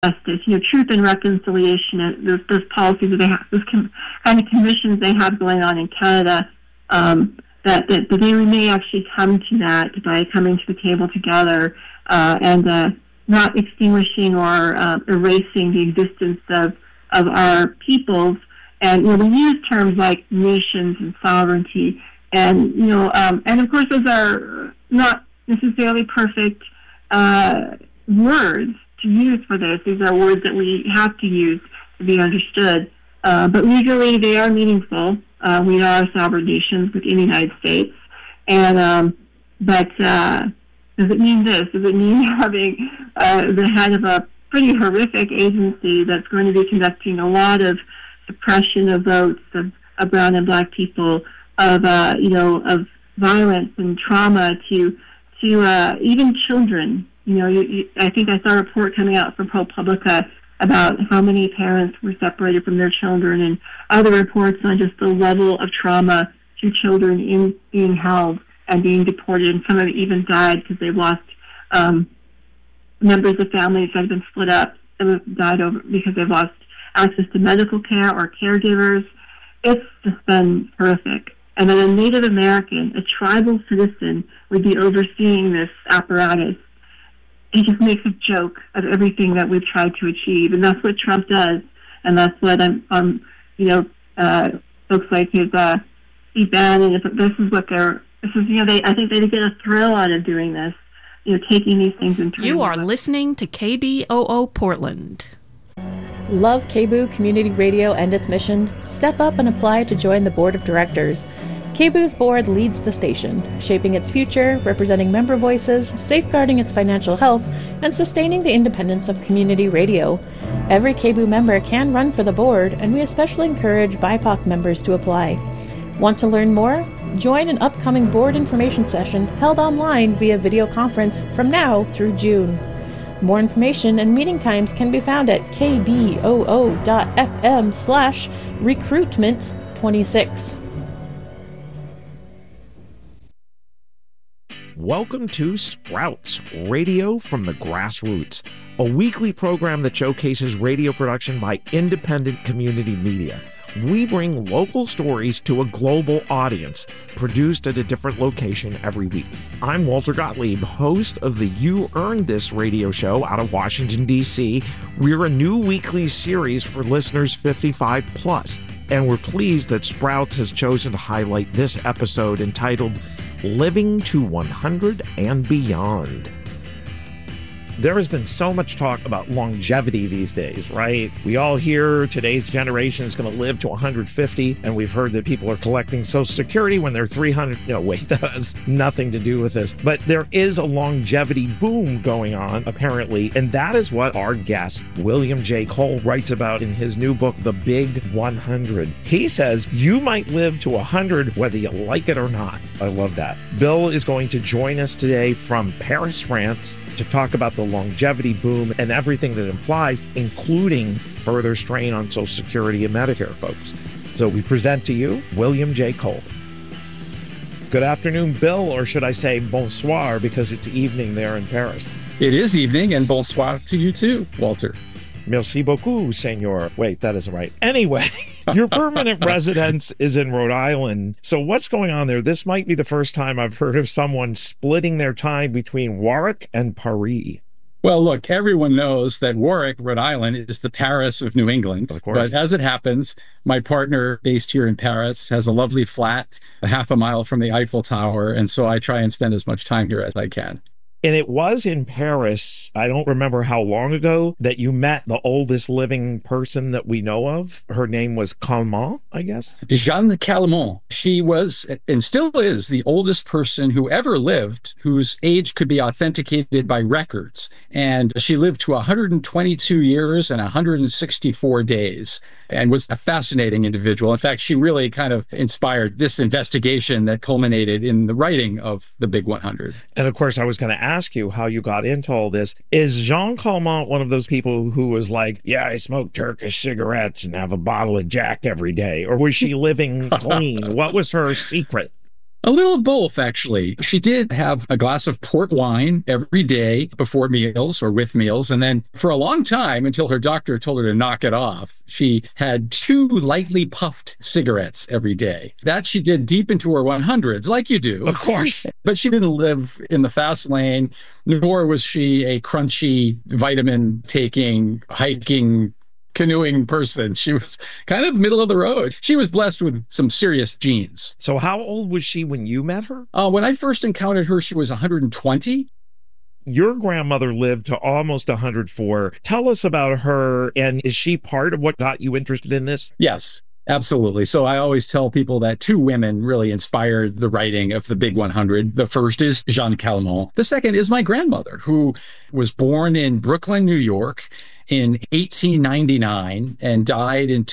justice, truth and reconciliation, those policies that they have, those kind of commissions they have going on in Canada, that they may actually come to that by coming to the table together and not extinguishing or erasing the existence of our peoples. And we use terms like nations and sovereignty, and and of course those are not necessarily perfect words to use for this. These are words that we have to use to be understood. But legally, they are meaningful. We are sovereign nations within the United States. And but does it mean this? Does it mean having the head of a pretty horrific agency that's going to be conducting a lot of suppression of votes of brown and black people, of violence and trauma to even children? I think I saw a report coming out from ProPublica about how many parents were separated from their children, and other reports on just the level of trauma to children being held and being deported, and some of them even died because they've lost members of families that have been split up and have died because they've lost access to medical care or caregivers. It's just been horrific. And then a Native American, a tribal citizen, would be overseeing this apparatus. He just makes a joke of everything that we've tried to achieve, and that's what Trump does, and that's what folks like his Steve Bannon. This is what I think they get a thrill out of doing this, taking these things into. You are listening to KBOO Portland. Love KBOO Community Radio and its mission? Step up and apply to join the board of directors. KBOO's board leads the station, shaping its future, representing member voices, safeguarding its financial health, and sustaining the independence of community radio. Every KBOO member can run for the board, and we especially encourage BIPOC members to apply. Want to learn more? Join an upcoming board information session held online via video conference from now through June. More information and meeting times can be found at kboo.fm/recruitment26. Welcome to Sprouts, Radio from the Grassroots, a weekly program that showcases radio production by independent community media. We bring local stories to a global audience, produced at a different location every week. I'm Walter Gottlieb, host of the You Earned This radio show out of Washington, D.C. We're a new weekly series for listeners 55 plus, and we're pleased that Sprouts has chosen to highlight this episode entitled Living to 100 and Beyond. There has been so much talk about longevity these days, right? We all hear today's generation is going to live to 150, and we've heard that people are collecting Social Security when they're 300. No, wait, that has nothing to do with this. But there is a longevity boom going on, apparently, and that is what our guest, William J. Cole, writes about in his new book, The Big 100. He says, you might live to 100 whether you like it or not. I love that. Bill is going to join us today from Paris, France, to talk about the longevity boom and everything that implies, including further strain on Social Security and Medicare, folks. So we present to you William J. Cole. Good afternoon, Bill, or should I say bonsoir, because it's evening there in Paris. It is evening, and bonsoir to you too, Walter. Merci beaucoup, senor. Wait, that isn't right. Anyway, your permanent residence is in Rhode Island. So what's going on there? This might be the first time I've heard of someone splitting their time between Warwick and Paris. Well, look, everyone knows that Warwick, Rhode Island, is the Paris of New England. Of course. But as it happens, my partner based here in Paris has a lovely flat a half a mile from the Eiffel Tower. And so I try and spend as much time here as I can. And it was in Paris, I don't remember how long ago, that you met the oldest living person that we know of. Her name was Calment, I guess. Jeanne Calment. She was, and still is, the oldest person who ever lived whose age could be authenticated by records. And she lived to 122 years and 164 days and was a fascinating individual. In fact, she really kind of inspired this investigation that culminated in the writing of The Big 100. And of course, I was going to ask you how you got into all this. Is Jeanne Calment one of those people who was like, yeah, I smoke Turkish cigarettes and have a bottle of Jack every day? Or was she living clean? What was her secret? A little of both, actually. She did have a glass of port wine every day before meals or with meals. And then for a long time, until her doctor told her to knock it off, she had 2 lightly puffed cigarettes every day. That she did deep into her 100s, like you do. Of course. But she didn't live in the fast lane, nor was she a crunchy, vitamin-taking, hiking, canoeing person. She was kind of middle of the road. She was blessed with some serious genes. So how old was she when you met her? When I first encountered her, she was 120. Your grandmother lived to almost 104. Tell us about her, and is she part of what got you interested in this? Yes. Absolutely. So I always tell people that 2 women really inspired the writing of the Big 100. The first is Jeanne Calment. The second is my grandmother, who was born in Brooklyn, New York in 1899 and died in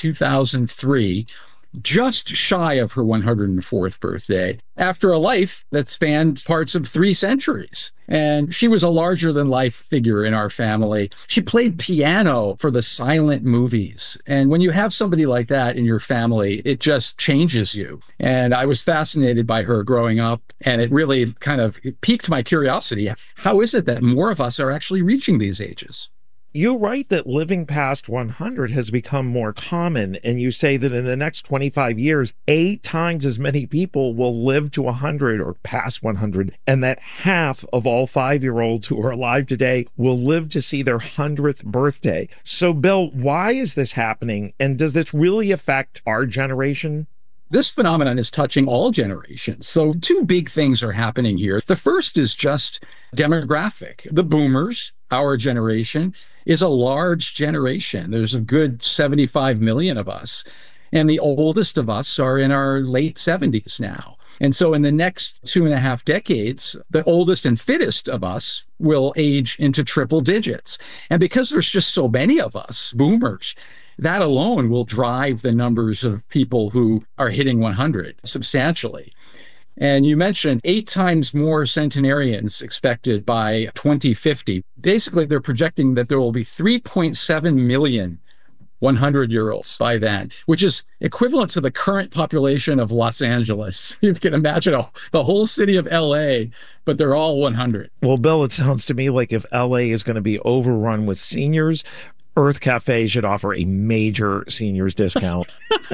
2003, just shy of her 104th birthday, after a life that spanned parts of 3 centuries. And she was a larger-than-life figure in our family. She played piano for the silent movies. And when you have somebody like that in your family, it just changes you. And I was fascinated by her growing up, and it really kind of piqued my curiosity. How is it that more of us are actually reaching these ages? You write that living past 100 has become more common, and you say that in the next 25 years, 8 times as many people will live to 100 or past 100, and that half of all 5-year-olds who are alive today will live to see their 100th birthday. So, Bill, why is this happening, and does this really affect our generation? This phenomenon is touching all generations. So 2 big things are happening here. The first is just demographic. The boomers, our generation, is a large generation. There's a good 75 million of us. And the oldest of us are in our late 70s now. And so in the next 2.5 decades, the oldest and fittest of us will age into triple digits. And because there's just so many of us, boomers, that alone will drive the numbers of people who are hitting 100 substantially. And you mentioned 8 times more centenarians expected by 2050. Basically, they're projecting that there will be 3.7 million 100-year-olds by then, which is equivalent to the current population of Los Angeles. You can imagine the whole city of LA, but they're all 100. Well, Bill, it sounds to me like if LA is going to be overrun with seniors, Earth Cafe should offer a major seniors discount.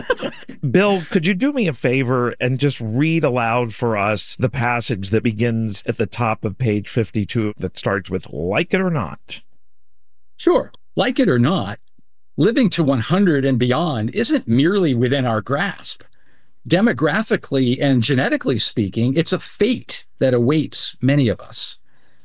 Bill, could you do me a favor and just read aloud for us the passage that begins at the top of page 52 that starts with, "Like it or not"? Sure. Like it or not, living to 100 and beyond isn't merely within our grasp. Demographically and genetically speaking, it's a fate that awaits many of us.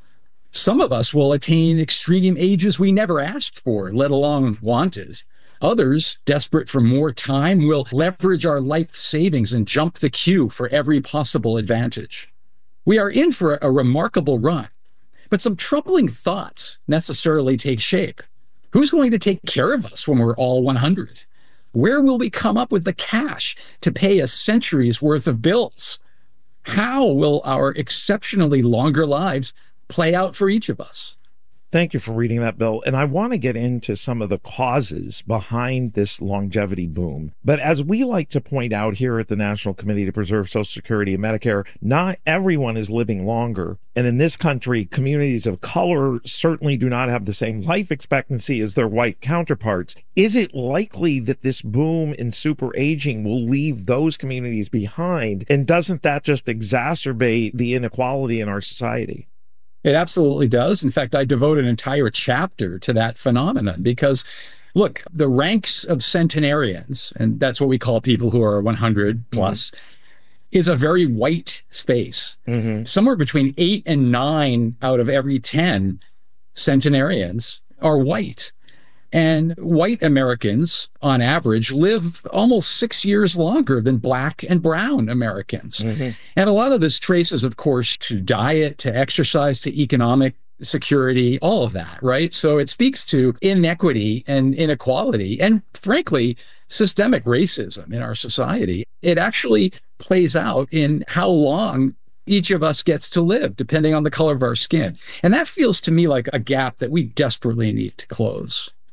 Some of us will attain extreme ages we never asked for, let alone wanted. Others, desperate for more time, will leverage our life savings and jump the queue for every possible advantage. We are in for a remarkable run, but some troubling thoughts necessarily take shape. Who's going to take care of us when we're all 100? Where will we come up with the cash to pay a century's worth of bills? How will our exceptionally longer lives play out for each of us? Thank you for reading that, Bill. And I want to get into some of the causes behind this longevity boom. But as we like to point out here at the National Committee to Preserve Social Security and Medicare, not everyone is living longer. And in this country, communities of color certainly do not have the same life expectancy as their white counterparts. Is it likely that this boom in super aging will leave those communities behind? And doesn't that just exacerbate the inequality in our society? It absolutely does. In fact, I devote an entire chapter to that phenomenon because, look, the ranks of centenarians, and that's what we call people who are 100 plus, is a very white space. Somewhere between 8 and 9 out of every 10 centenarians are white. And white Americans, on average, live almost 6 years longer than Black and brown Americans. And a lot of this traces, of course, to diet, to exercise, to economic security, all of that, right? So it speaks to inequity and inequality and, frankly, systemic racism in our society. It actually plays out in how long each of us gets to live, depending on the color of our skin. And that feels to me like a gap that we desperately need to close.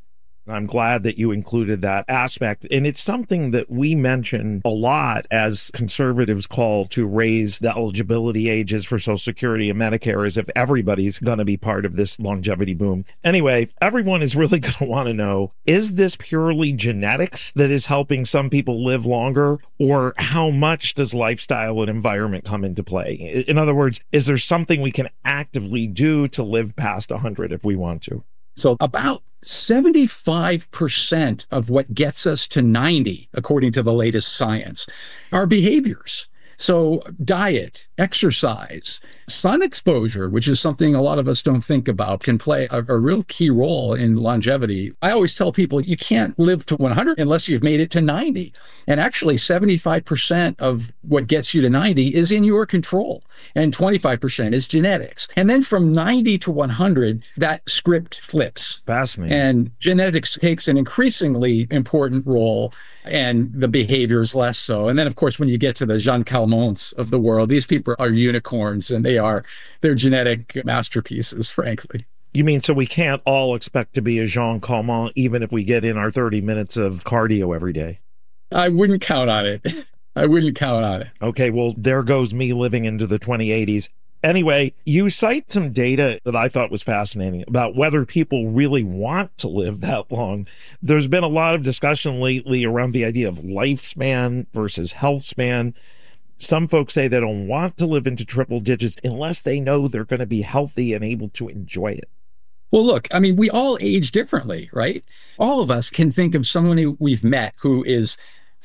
I'm glad that you included that aspect. And it's something that we mention a lot as conservatives call to raise the eligibility ages for Social Security and Medicare, as if everybody's going to be part of this longevity boom. Anyway, everyone is really going to want to know, is this purely genetics that is helping some people live longer, or how much does lifestyle and environment come into play? In other words, is there something we can actively do to live past 100 if we want to? So about 75% of what gets us to 90, according to the latest science, are behaviors. So diet, exercise, sun exposure, which is something a lot of us don't think about, can play a real key role in longevity. I always tell people you can't live to 100 unless you've made it to 90. And actually 75% of what gets you to 90 is in your control, and 25% is genetics. And then from 90 to 100, that script flips. Fascinating. And genetics takes an increasingly important role, and the behaviors less so. And then, of course, when you get to the Jean Calments of the world, these people are unicorns, and they're genetic masterpieces, frankly. You mean so we can't all expect to be a Jean Calment even if we get in our 30 minutes of cardio every day? I wouldn't count on it. I wouldn't count on it. Okay, well, there goes me living into the 2080s. Anyway, you cite some data that I thought was fascinating about whether people really want to live that long. There's been a lot of discussion lately around the idea of lifespan versus health span. Some folks say they don't want to live into triple digits unless they know they're going to be healthy and able to enjoy it. Well, look, I mean, we all age differently, right? All of us can think of someone who we've met who is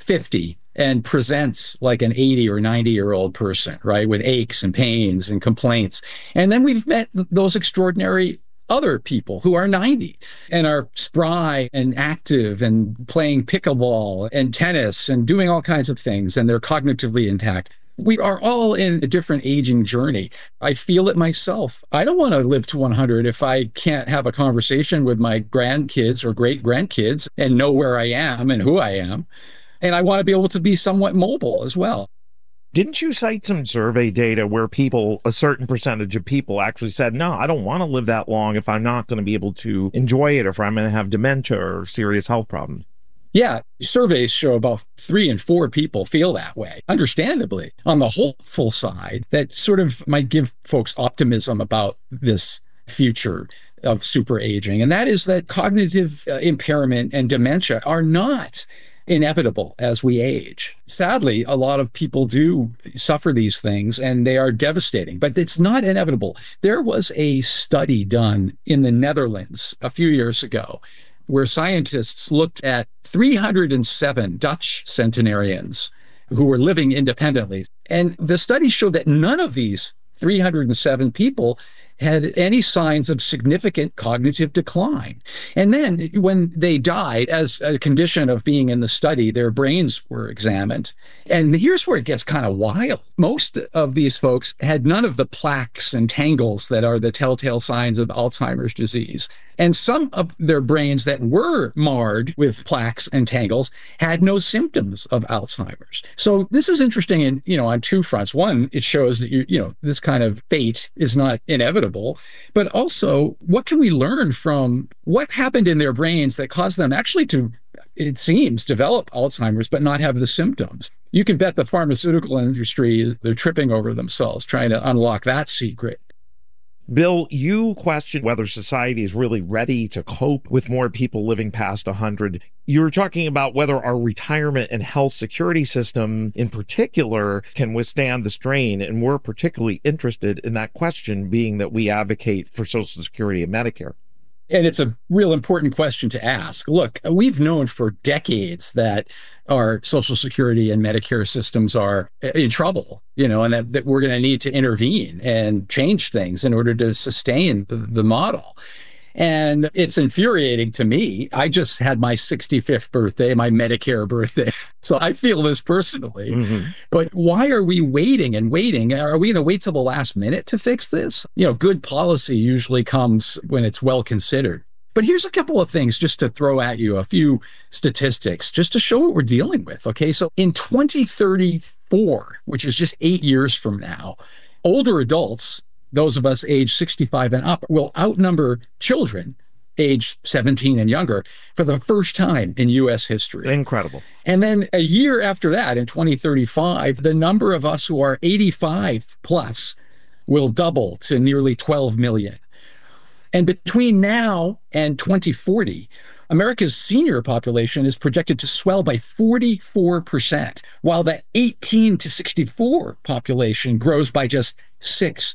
50 and presents like an 80 or 90-year-old person, right, with aches and pains and complaints. And then we've met those extraordinary other people who are 90 and are spry and active and playing pickleball and tennis and doing all kinds of things, and they're cognitively intact. We are all in a different aging journey. I feel it myself. I don't want to live to 100 if I can't have a conversation with my grandkids or great-grandkids and know where I am and who I am. And I want to be able to be somewhat mobile as well. Didn't you cite some survey data where a certain percentage of people actually said, no, I don't want to live that long if I'm not going to be able to enjoy it, or if I'm going to have dementia or serious health problems? Yeah, surveys show about 3 in 4 people feel that way, understandably. On the hopeful side, that sort of might give folks optimism about this future of super aging. And that is that cognitive impairment and dementia are not inevitable as we age. Sadly, a lot of people do suffer these things, and they are devastating, but it's not inevitable. There was a study done in the Netherlands a few years ago where scientists looked at 307 Dutch centenarians who were living independently. And the study showed that none of these 307 people had any signs of significant cognitive decline. And then when they died, as a condition of being in the study, their brains were examined. And here's where it gets kind of wild. Most of these folks had none of the plaques and tangles that are the telltale signs of Alzheimer's disease. And some of their brains that were marred with plaques and tangles had no symptoms of Alzheimer's. So this is interesting on two fronts. One, it shows that this kind of fate is not inevitable, but also what can we learn from what happened in their brains that caused them actually to, it seems, develop Alzheimer's but not have the symptoms. You can bet the pharmaceutical industry, they're tripping over themselves trying to unlock that secret. Bill, you question whether society is really ready to cope with more people living past 100. You're talking about whether our retirement and health security system in particular can withstand the strain, and we're particularly interested in that question, being that we advocate for Social Security and Medicare. And it's a real important question to ask. Look, we've known for decades that our Social Security and Medicare systems are in trouble, and that we're going to need to intervene and change things in order to sustain the model. And it's infuriating to me. I just had my 65th birthday, my Medicare birthday. So I feel this personally. Mm-hmm. But why are we waiting and waiting? Are we going to wait till the last minute to fix this? Good policy usually comes when it's well considered. But here's a couple of things just to throw at you, a few statistics, just to show what we're dealing with. Okay, so in 2034, which is just 8 years from now, older adults, those of us age 65 and up, will outnumber children age 17 and younger for the first time in U.S. history. Incredible. And then a year after that, in 2035, the number of us who are 85 plus will double to nearly 12 million. And between now and 2040, America's senior population is projected to swell by 44%, while the 18 to 64 population grows by just 6%.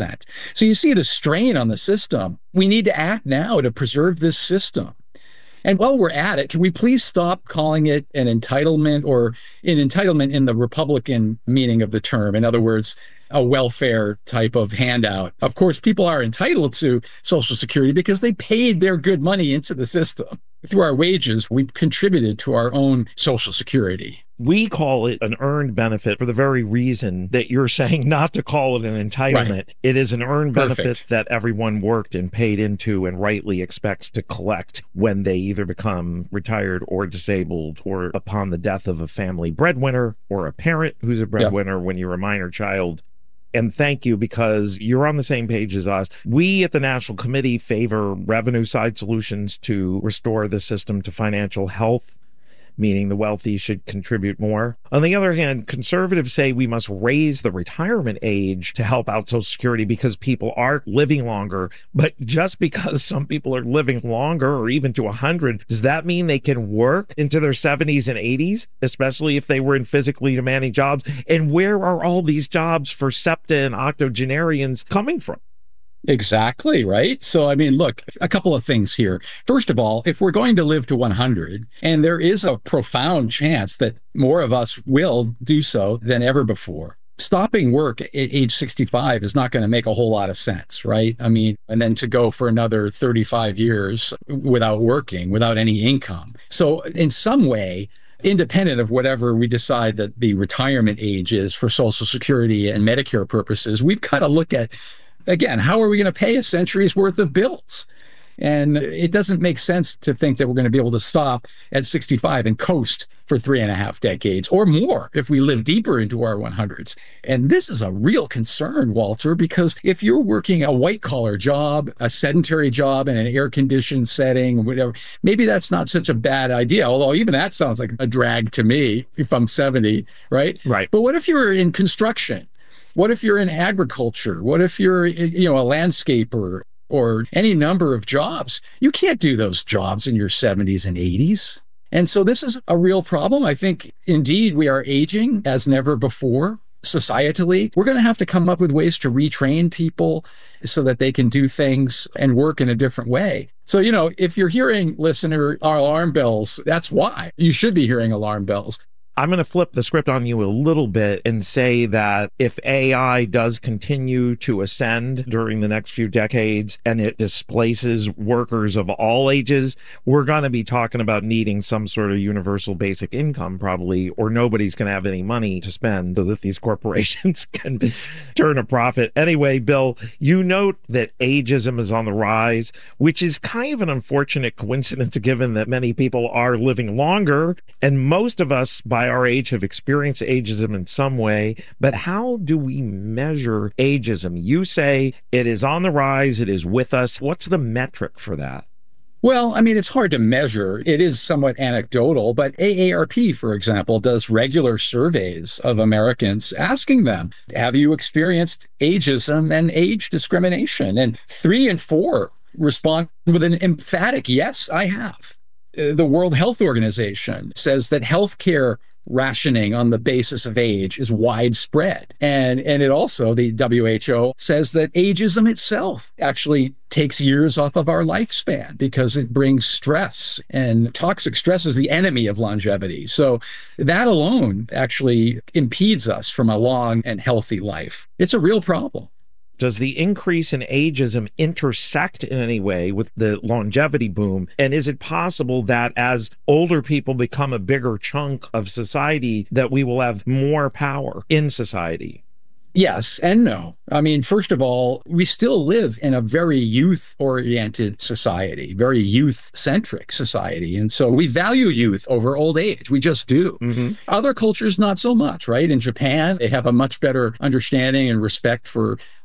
So you see the strain on the system. We need to act now to preserve this system. And while we're at it, can we please stop calling it an entitlement, or an entitlement in the Republican meaning of the term? In other words, a welfare type of handout. Of course, people are entitled to Social Security because they paid their good money into the system. Through our wages, we've contributed to our own Social Security. We call it an earned benefit for the very reason that you're saying not to call it an entitlement. Right. It is an earned benefit that everyone worked and paid into and rightly expects to collect when they either become retired or disabled, or upon the death of a family breadwinner or a parent who's a breadwinner when you're a minor child. And thank you, because you're on the same page as us. We at the National Committee favor revenue side solutions to restore the system to financial health, meaning the wealthy should contribute more. On the other hand, conservatives say we must raise the retirement age to help out Social Security because people are living longer. But just because some people are living longer, or even to 100, does that mean they can work into their 70s and 80s, especially if they were in physically demanding jobs? And where are all these jobs for septa and octogenarians coming from? Exactly, right? So, I mean, look, a couple of things here. First of all, if we're going to live to 100, and there is a profound chance that more of us will do so than ever before, stopping work at age 65 is not going to make a whole lot of sense, right? I mean, and then to go for another 35 years without working, without any income. So in some way, independent of whatever we decide that the retirement age is for Social Security and Medicare purposes, we've got to look at, again, how are we going to pay a century's worth of bills? And it doesn't make sense to think that we're going to be able to stop at 65 and coast for 3.5 decades or more if we live deeper into our 100s. And this is a real concern, Walter, because if you're working a white-collar job, a sedentary job in an air-conditioned setting, whatever, maybe that's not such a bad idea, although even that sounds like a drag to me if I'm 70, right? Right. But what if you're in construction? What if you're in agriculture? What if you're, a landscaper or any number of jobs? You can't do those jobs in your 70s and 80s. And so this is a real problem. I think, indeed, we are aging as never before societally. We're going to have to come up with ways to retrain people so that they can do things and work in a different way. So, if you're hearing, listener, our alarm bells, that's why you should be hearing alarm bells. I'm going to flip the script on you a little bit and say that if AI does continue to ascend during the next few decades and it displaces workers of all ages, we're going to be talking about needing some sort of universal basic income probably, or nobody's going to have any money to spend so that these corporations can turn a profit. Anyway, Bill, you note that ageism is on the rise, which is kind of an unfortunate coincidence given that many people are living longer, and most of us by our age have experienced ageism in some way. But how do we measure ageism? You say it is on the rise, it is with us. What's the metric for that? Well, I mean, it's hard to measure. It is somewhat anecdotal, but AARP, for example, does regular surveys of Americans asking them, have you experienced ageism and age discrimination? And 3 in 4 respond with an emphatic, yes, I have. The World Health Organization says that healthcare rationing on the basis of age is widespread. And it also, the WHO says that ageism itself actually takes years off of our lifespan because it brings stress, and toxic stress is the enemy of longevity. So that alone actually impedes us from a long and healthy life. It's a real problem. Does the increase in ageism intersect in any way with the longevity boom? And is it possible that as older people become a bigger chunk of society, that we will have more power in society? Yes and no. I mean, first of all, we still live in a very youth-oriented society, very youth-centric society. And so we value youth over old age. We just do. Mm-hmm. Other cultures, not so much, right? In Japan, they have a much better understanding and respect for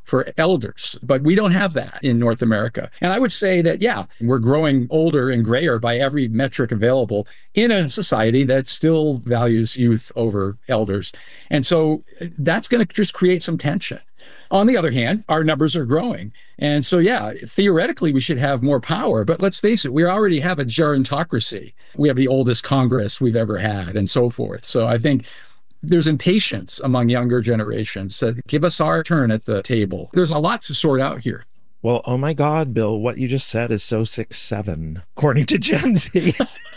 for elders, but we don't have that in North America. And I would say that, yeah, we're growing older and grayer by every metric available in a society that still values youth over elders. And so that's going to just create some tension. On the other hand, our numbers are growing. And so, yeah, theoretically, we should have more power. But let's face it, we already have a gerontocracy. We have the oldest Congress we've ever had and so forth. So I think there's impatience among younger generations that give us our turn at the table. There's a lot to sort out here. Well, oh my God, Bill, what you just said is so 6'7", according to Gen Z.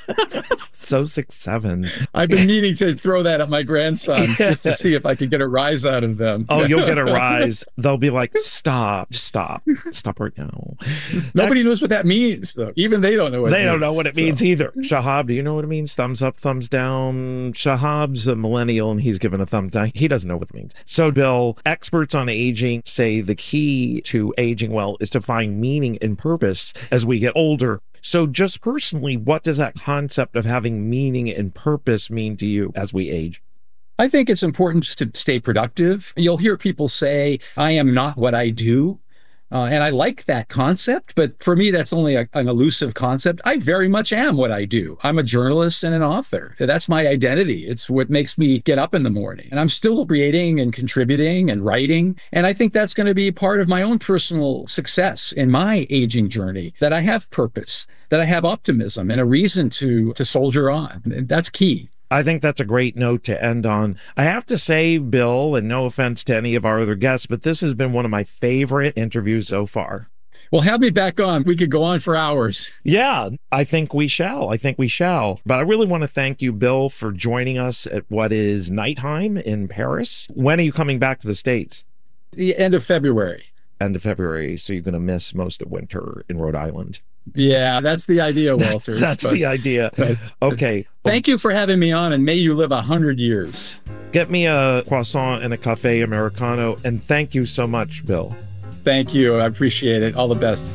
So 6'7". I've been meaning to throw that at my grandsons just to see if I could get a rise out of them. Oh, you'll get a rise. They'll be like, stop right now. Nobody knows what that means, though. Even they don't know what it means. They don't know what it means either. Shahab, do you know what it means? Thumbs up, thumbs down. Shahab's a millennial and he's given a thumbs down. He doesn't know what it means. So, Bill, experts on aging say the key to aging well is to find meaning and purpose as we get older. So just personally, what does that concept of having meaning and purpose mean to you as we age? I think it's important just to stay productive. You'll hear people say, I am not what I do. And I like that concept, but for me, that's only an elusive concept. I very much am what I do. I'm a journalist and an author. That's my identity. It's what makes me get up in the morning. And I'm still creating and contributing and writing. And I think that's going to be part of my own personal success in my aging journey, that I have purpose, that I have optimism and a reason to soldier on. And that's key. I think that's a great note to end on. I have to say, Bill, and no offense to any of our other guests, but this has been one of my favorite interviews so far. Well, have me back on. We could go on for hours. Yeah, I think we shall. But I really want to thank you, Bill, for joining us at what is nighttime in Paris. When are you coming back to the States? The end of February. End of February. So you're going to miss most of winter in Rhode Island. Yeah, that's the idea, Walter. That's the idea. Okay. Thank you for having me on, and may you live 100 years. Get me a croissant and a cafe Americano, and thank you so much, Bill. Thank you. I appreciate it. All the best.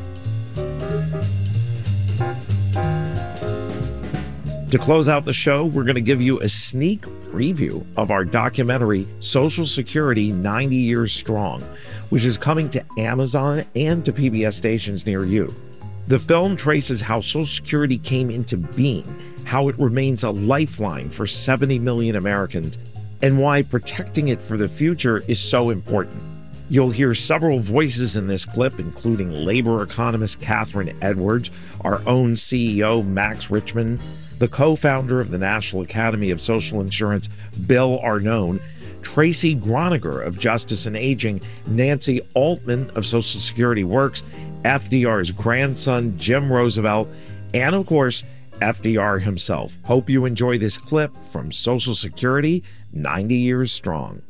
To close out the show, we're going to give you a sneak preview of our documentary, Social Security 90 Years Strong, which is coming to Amazon and to PBS stations near you. The film traces how Social Security came into being, how it remains a lifeline for 70 million Americans, and why protecting it for the future is so important. You'll hear several voices in this clip, including labor economist Catherine Edwards, our own CEO Max Richmond, the co-founder of the National Academy of Social Insurance, Bill Arnone, Tracy Groniger of Justice and Aging, Nancy Altman of Social Security Works, FDR's grandson, Jim Roosevelt, and of course, FDR himself. Hope you enjoy this clip from Social Security 90 Years Strong.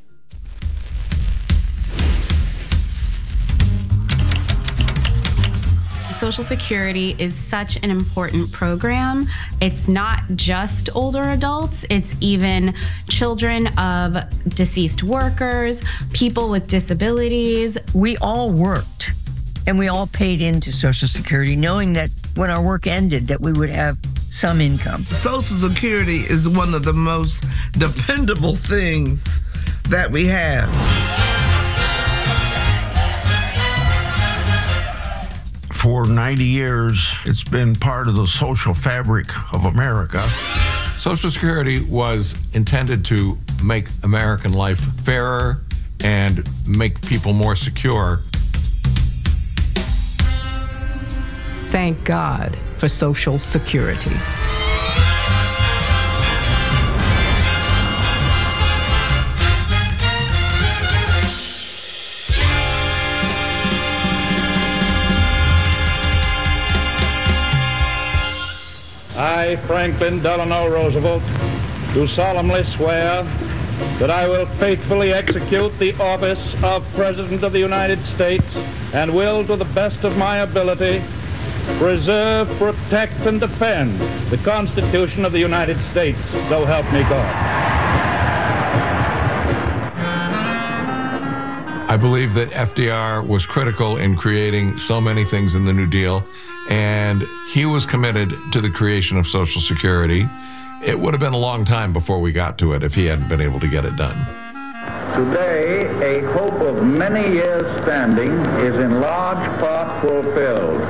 Social Security is such an important program. It's not just older adults, it's even children of deceased workers, people with disabilities. We all worked and we all paid into Social Security knowing that when our work ended that we would have some income. Social Security is one of the most dependable things that we have. For 90 years, it's been part of the social fabric of America. Social Security was intended to make American life fairer and make people more secure. Thank God for Social Security. I, Franklin Delano Roosevelt, do solemnly swear that I will faithfully execute the office of President of the United States and will, to the best of my ability, preserve, protect, and defend the Constitution of the United States, so help me God. I believe that FDR was critical in creating so many things in the New Deal, and he was committed to the creation of Social Security. It would have been a long time before we got to it if he hadn't been able to get it done. Today, a hope of many years standing is in large part fulfilled.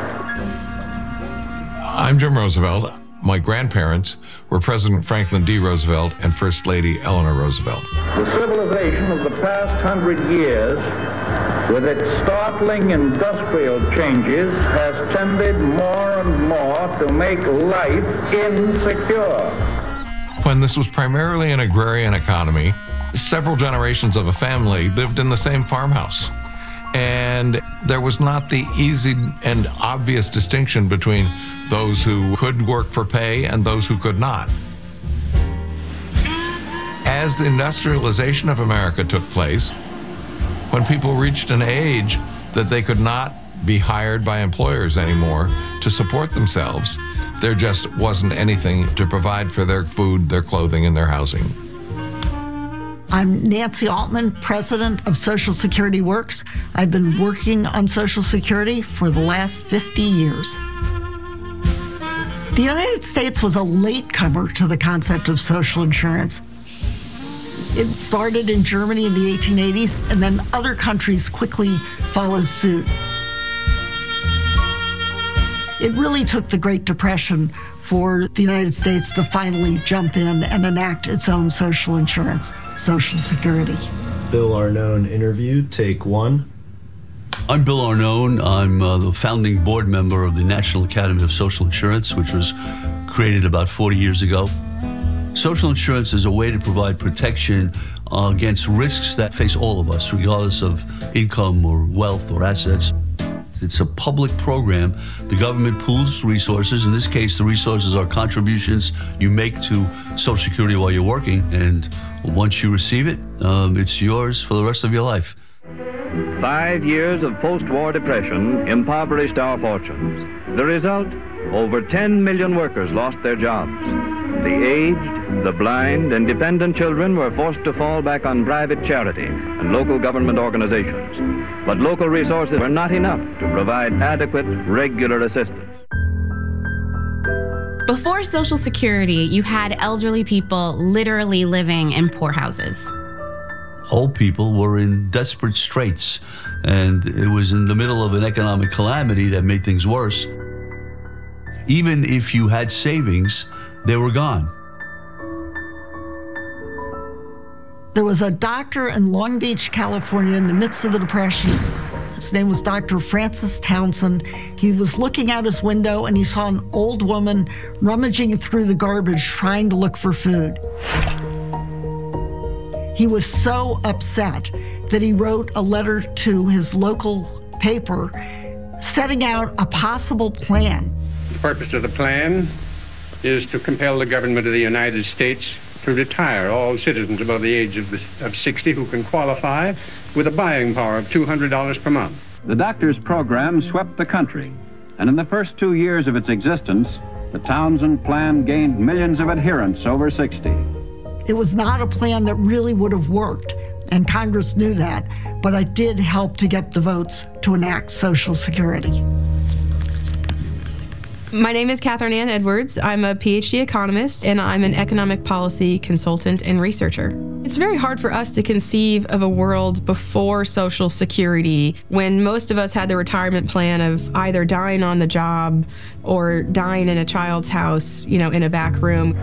I'm Jim Roosevelt. My grandparents were President Franklin D. Roosevelt and First Lady Eleanor Roosevelt. The civilization of the past 100 years, with its startling industrial changes, has tended more and more to make life insecure. When this was primarily an agrarian economy, several generations of a family lived in the same farmhouse. And there was not the easy and obvious distinction between those who could work for pay and those who could not. As the industrialization of America took place, when people reached an age that they could not be hired by employers anymore to support themselves, there just wasn't anything to provide for their food, their clothing, and their housing. I'm Nancy Altman, president of Social Security Works. I've been working on Social Security for the last 50 years. The United States was a latecomer to the concept of social insurance. It started in Germany in the 1880s, and then other countries quickly followed suit. It really took the Great Depression for the United States to finally jump in and enact its own social insurance, Social Security. Bill Arnone interview, take one. I'm Bill Arnone. I'm the founding board member of the National Academy of Social Insurance, which was created about 40 years ago. Social insurance is a way to provide protection against risks that face all of us, regardless of income or wealth or assets. It's a public program. The government pools resources. In this case, the resources are contributions you make to Social Security while you're working. And once you receive it, it's yours for the rest of your life. 5 years of post-war depression impoverished our fortunes. The result? Over 10 million workers lost their jobs. The aged, the blind, and dependent children were forced to fall back on private charity and local government organizations. But local resources were not enough to provide adequate, regular assistance. Before Social Security, you had elderly people literally living in poorhouses. Old people were in desperate straits, and it was in the middle of an economic calamity that made things worse. Even if you had savings, they were gone. There was a doctor in Long Beach, California, in the midst of the Depression. His name was Dr. Francis Townsend. He was looking out his window and he saw an old woman rummaging through the garbage trying to look for food. He was so upset that he wrote a letter to his local paper setting out a possible plan. The purpose of the plan is to compel the government of the United States to retire all citizens above the age of 60 who can qualify with a buying power of $200 per month. The doctor's program swept the country, and in the first 2 years of its existence, the Townsend plan gained millions of adherents over 60. It was not a plan that really would have worked, and Congress knew that, but it did help to get the votes to enact Social Security. My name is Catherine Ann Edwards. I'm a PhD economist, and I'm an economic policy consultant and researcher. It's very hard for us to conceive of a world before Social Security when most of us had the retirement plan of either dying on the job or dying in a child's house, in a back room.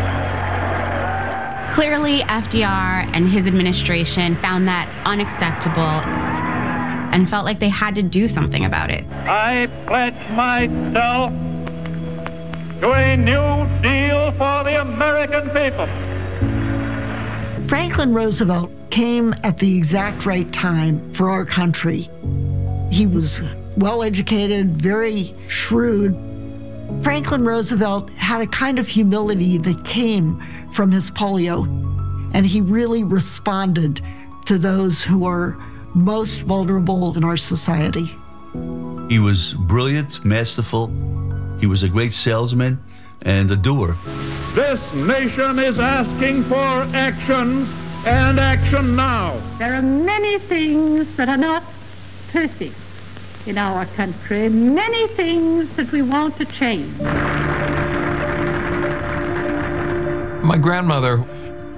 Clearly, FDR and his administration found that unacceptable and felt like they had to do something about it. I pledge myself to a new deal for the American people. Franklin Roosevelt came at the exact right time for our country. He was well-educated, very shrewd. Franklin Roosevelt had a kind of humility that came from his polio, and he really responded to those who are most vulnerable in our society. He was brilliant, masterful. He was a great salesman and a doer. This nation is asking for action, and action now. There are many things that are not perfect in our country, many things that we want to change. My grandmother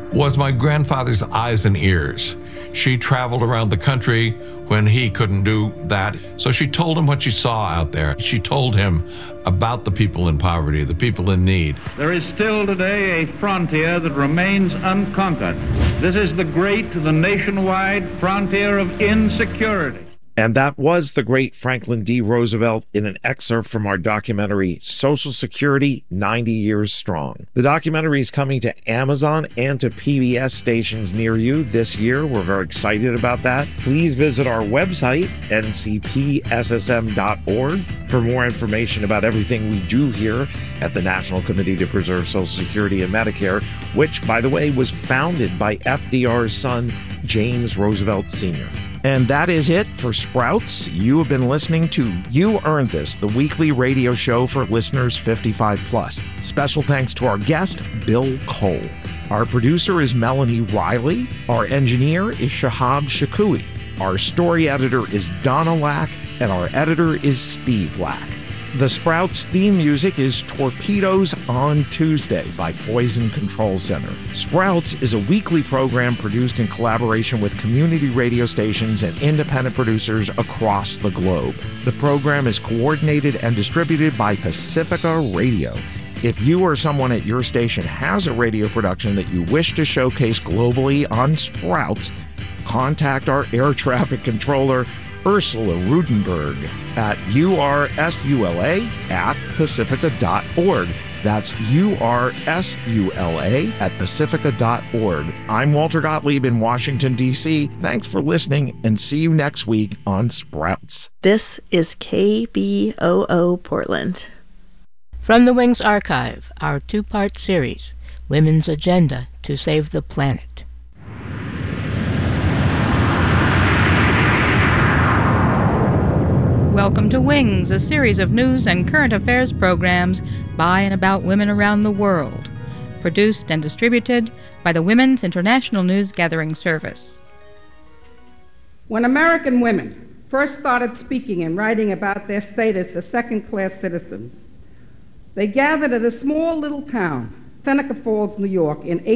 was my grandfather's eyes and ears. She traveled around the country when he couldn't do that. So she told him what she saw out there. She told him about the people in poverty, the people in need. There is still today a frontier that remains unconquered. This is the great, the nationwide frontier of insecurity. And that was the great Franklin D. Roosevelt in an excerpt from our documentary, Social Security, 90 Years Strong. The documentary is coming to Amazon and to PBS stations near you this year. We're very excited about that. Please visit our website, ncpssm.org, for more information about everything we do here at the National Committee to Preserve Social Security and Medicare, which, by the way, was founded by FDR's son, James Roosevelt Sr. And that is it for Sprouts. You have been listening to You Earned This, the weekly radio show for listeners 55 plus. Special thanks to our guest, Bill Cole. Our producer is Melanie Riley. Our engineer is Shahab Shakui. Our story editor is Donna Lack, and our editor is Steve Lack. The Sprouts theme music is Torpedoes on Tuesday by Poison Control Center. Sprouts is a weekly program produced in collaboration with community radio stations and independent producers across the globe. The program is coordinated and distributed by Pacifica Radio. If you or someone at your station has a radio production that you wish to showcase globally on Sprouts, contact our air traffic controller, Ursula Rudenberg, at ursula@pacifica.org. That's ursula@pacifica.org. I'm Walter Gottlieb in Washington, D.C. Thanks for listening, and see you next week on Sprouts. This is KBOO Portland. From the Wings Archive, our two-part series, Women's Agenda to Save the Planet. Welcome to Wings, a series of news and current affairs programs by and about women around the world. Produced and distributed by the Women's International News Gathering Service. When American women first started speaking and writing about their status as second-class citizens, they gathered at a small little town, Seneca Falls, New York, in